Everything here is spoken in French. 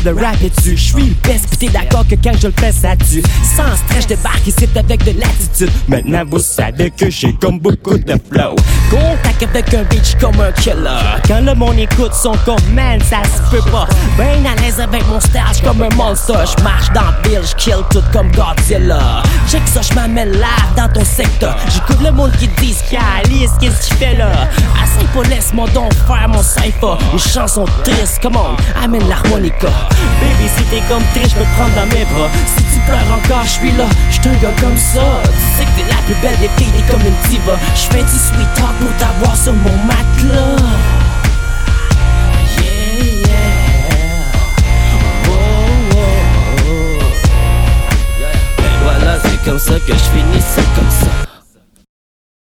de rapper dessus. J'suis le best pis t'es d'accord que quand je le fais ça tue. Sans stress j'débarque ici avec de l'attitude. Maintenant vous savez que j'ai comme beaucoup de flow. Contact avec un bitch comme un killer. Quand le monde écoute son con, man ça se peut pas. Ben à l'aise avec mon stage comme un monstre. J'marche dans la ville, j'kill tout comme Godzilla. Check ça, j'm'amène live dans ton secteur. J'écoute le monde qui dit Alice, qu'est-ce qu'il fait là? Assez pas, laisse-moi donc faire mon cypher. Une chanson triste, come on, amène l'harmonica. Baby, si t'es comme triste, j'peux te prendre dans mes bras. Si tu pleures encore, j'suis là, j'suis un gars comme ça. Tu sais que t'es la plus belle des filles, t'es comme une diva. J'fais du sweet talk pour t'avoir sur mon matelas. Yeah, yeah. Oh, oh, oh. Ben voilà, c'est comme ça que j'finis ça comme